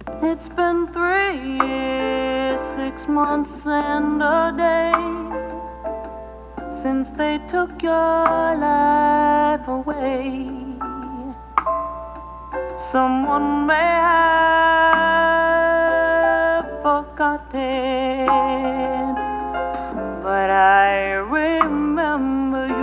It's been 3 years, 6 months and a day since they took your life away. Someone may have forgotten, but I remember you.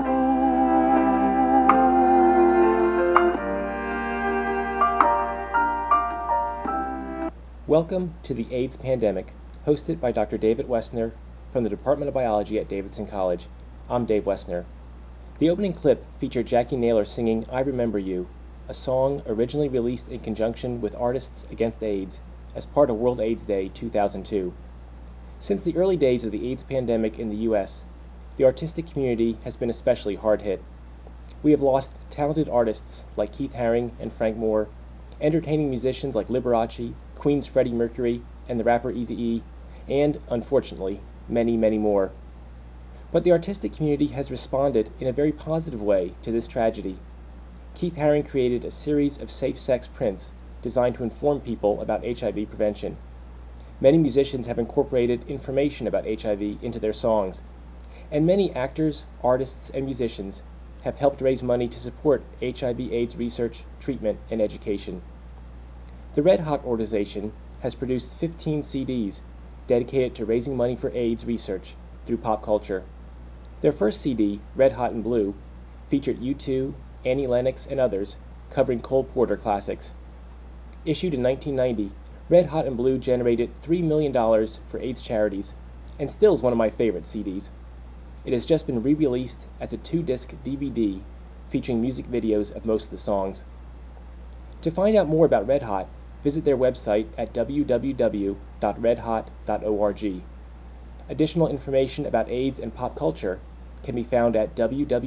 Welcome to the AIDS Pandemic, hosted by Dr. David Wessner from the Department of Biology at Davidson College. I'm Dave Wessner. The opening clip featured Jackie Naylor singing I Remember You, a song originally released in conjunction with Artists Against AIDS as part of World AIDS Day 2002. Since the early days of the AIDS pandemic in the U.S., the artistic community has been especially hard hit. We have lost talented artists like Keith Haring and Frank Moore, entertaining musicians like Liberace, Queen's Freddie Mercury, and the rapper Eazy-E, and, unfortunately, many, many more. But the artistic community has responded in a very positive way to this tragedy. Keith Haring created a series of safe sex prints designed to inform people about HIV prevention. Many musicians have incorporated information about HIV into their songs, and many actors, artists, and musicians have helped raise money to support HIV/AIDS research, treatment, and education. The Red Hot organization has produced 15 CDs dedicated to raising money for AIDS research through pop culture. Their first CD, Red Hot and Blue, featured U2, Annie Lennox, and others covering Cole Porter classics. Issued in 1990, Red Hot and Blue generated $3 million for AIDS charities and still is one of my favorite CDs. It has just been re-released as a 2-disc DVD featuring music videos of most of the songs. To find out more about Red Hot, visit their website at www.redhot.org. Additional information about AIDS and pop culture can be found at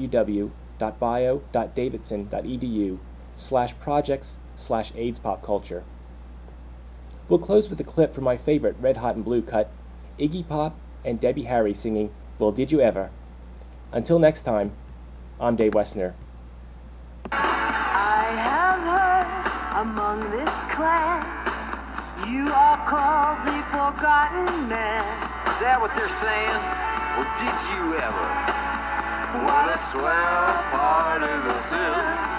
www.bio.davidson.edu/projects/AIDS pop culture. We'll close with a clip from my favorite Red Hot and Blue cut, Iggy Pop and Debbie Harry singing Well Did You Ever? Until next time, I'm Dave Wessner. I have heard among this clan, you are called the Forgotten Man. Is that what they're saying? Well, did you ever? What a swell part of this is.